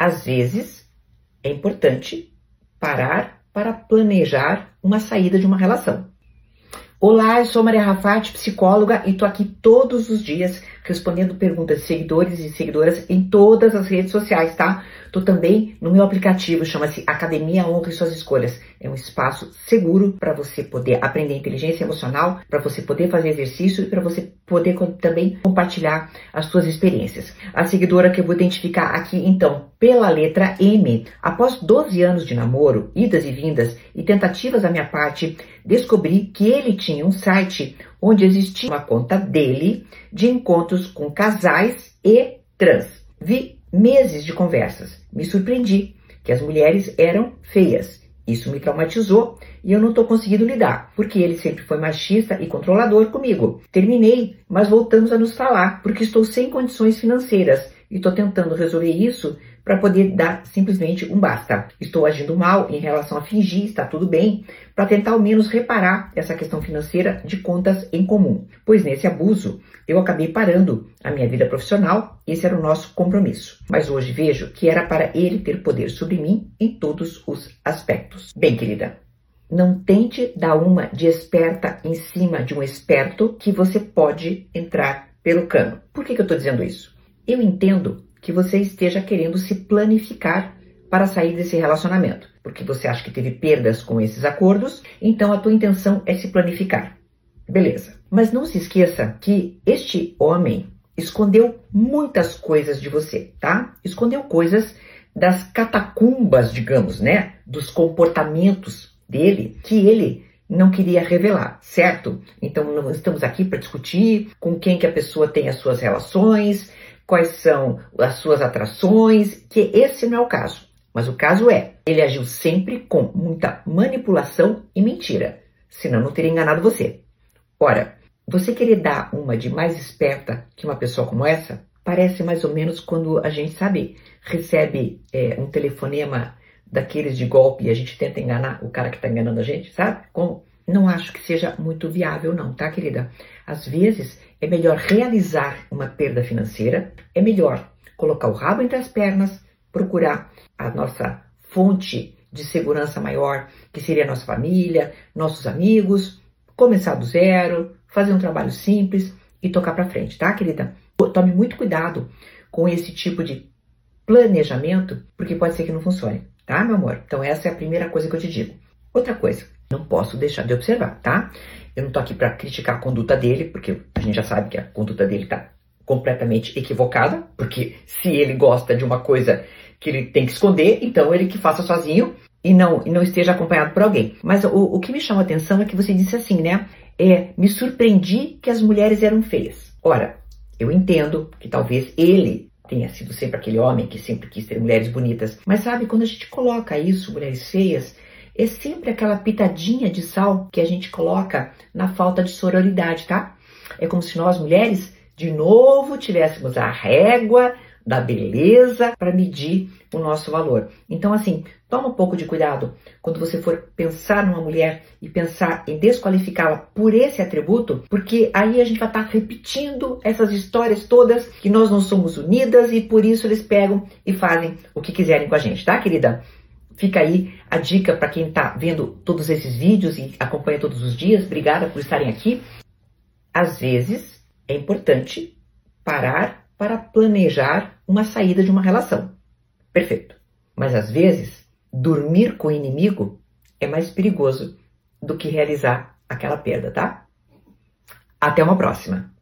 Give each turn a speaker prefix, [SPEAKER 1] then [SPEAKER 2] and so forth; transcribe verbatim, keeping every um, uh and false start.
[SPEAKER 1] Às vezes, é importante parar para planejar uma saída de uma relação. Olá, eu sou Maria Rafati, psicóloga, e tô aqui todos os dias respondendo perguntas de seguidores e seguidoras em todas as redes sociais, tá? Tô também no meu aplicativo, chama-se Academia Honre Suas Escolhas. É um espaço seguro para você poder aprender inteligência emocional, para você poder fazer exercício e para você poder também compartilhar as suas experiências. A seguidora que eu vou identificar aqui, então, pela letra M. Após doze anos de namoro, idas e vindas e tentativas da minha parte, descobri que ele tinha um site onde existia uma conta dele de encontros com casais e trans. Vi meses de conversas. Me surpreendi que as mulheres eram feias. Isso me traumatizou e eu não estou conseguindo lidar, porque ele sempre foi machista e controlador comigo. Terminei, mas voltamos a nos falar, porque estou sem condições financeiras e estou tentando resolver isso para poder dar simplesmente um basta. Estou agindo mal em relação a fingir, está tudo bem, para tentar ao menos reparar essa questão financeira de contas em comum. Pois nesse abuso, eu acabei parando a minha vida profissional, esse era o nosso compromisso. Mas hoje vejo que era para ele ter poder sobre mim em todos os aspectos. Bem, querida, não tente dar uma de esperta em cima de um esperto que você pode entrar pelo cano. Por que que eu estou dizendo isso? Eu entendo que você esteja querendo se planificar para sair desse relacionamento, porque você acha que teve perdas com esses acordos, então a tua intenção é se planificar. Beleza. Mas não se esqueça que este homem escondeu muitas coisas de você, tá? Escondeu coisas das catacumbas, digamos, né? Dos comportamentos dele que ele não queria revelar, certo? Então não estamos aqui para discutir com quem que a pessoa tem as suas relações, quais são as suas atrações, que esse não é o caso. Mas o caso é, ele agiu sempre com muita manipulação e mentira, senão não teria enganado você. Ora, você querer dar uma de mais esperta que uma pessoa como essa, parece mais ou menos quando a gente, sabe, recebe é, um telefonema daqueles de golpe e a gente tenta enganar o cara que está enganando a gente, sabe? Como? Não acho que seja muito viável não, tá, querida? Às vezes é melhor realizar uma perda financeira, é melhor colocar o rabo entre as pernas, procurar a nossa fonte de segurança maior, que seria a nossa família, nossos amigos, começar do zero, fazer um trabalho simples e tocar para frente, tá, querida? Tome muito cuidado com esse tipo de planejamento, porque pode ser que não funcione, tá, meu amor? Então essa é a primeira coisa que eu te digo. Outra coisa, não posso deixar de observar, tá? Eu não tô aqui para criticar a conduta dele, porque a gente já sabe que a conduta dele tá completamente equivocada, porque se ele gosta de uma coisa que ele tem que esconder, então ele que faça sozinho e não, e não esteja acompanhado por alguém. Mas o, o que me chama a atenção é que você disse assim, né? É, me surpreendi que as mulheres eram feias. Ora, eu entendo que talvez ele tenha sido sempre aquele homem que sempre quis ter mulheres bonitas, mas sabe, quando a gente coloca isso, mulheres feias, é sempre aquela pitadinha de sal que a gente coloca na falta de sororidade, tá? É como se nós, mulheres, de novo tivéssemos a régua da beleza para medir o nosso valor. Então, assim, toma um pouco de cuidado quando você for pensar numa mulher e pensar em desqualificá-la por esse atributo, porque aí a gente vai estar repetindo essas histórias todas que nós não somos unidas e por isso eles pegam e fazem o que quiserem com a gente, tá, querida? Fica aí a dica para quem está vendo todos esses vídeos e acompanha todos os dias. Obrigada por estarem aqui. Às vezes é importante parar para planejar uma saída de uma relação. Perfeito. Mas às vezes dormir com o inimigo é mais perigoso do que realizar aquela perda, tá? Até uma próxima.